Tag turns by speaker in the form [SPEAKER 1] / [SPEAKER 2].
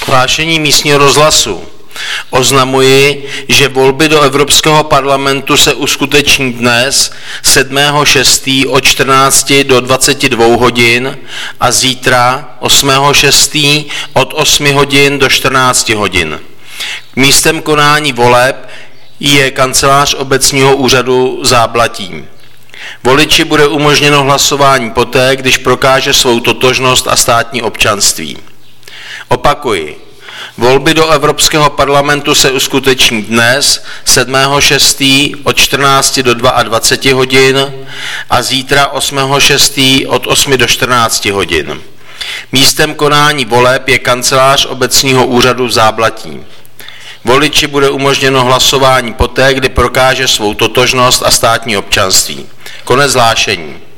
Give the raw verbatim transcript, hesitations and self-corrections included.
[SPEAKER 1] Hlášení místního rozhlasu. Oznamuji, že volby do Evropského parlamentu se uskuteční dnes sedmého šestého od čtrnácti do dvaceti dvou hodin a zítra osmého šestého od osmi hodin do čtrnácti hodin. Místem konání voleb je kancelář obecního úřadu Záblatí. Voliči bude umožněno hlasování poté, když prokáže svou totožnost a státní občanství. Opakuji. Volby do Evropského parlamentu se uskuteční dnes sedmého šestého od čtrnácti do dvaceti dvou hodin a zítra osmého šestého od osmi do čtrnácti hodin. Místem konání voleb je kancelář obecního úřadu v Záblatí. Voliči bude umožněno hlasování poté, kdy prokáže svou totožnost a státní občanství. Konec hlášení.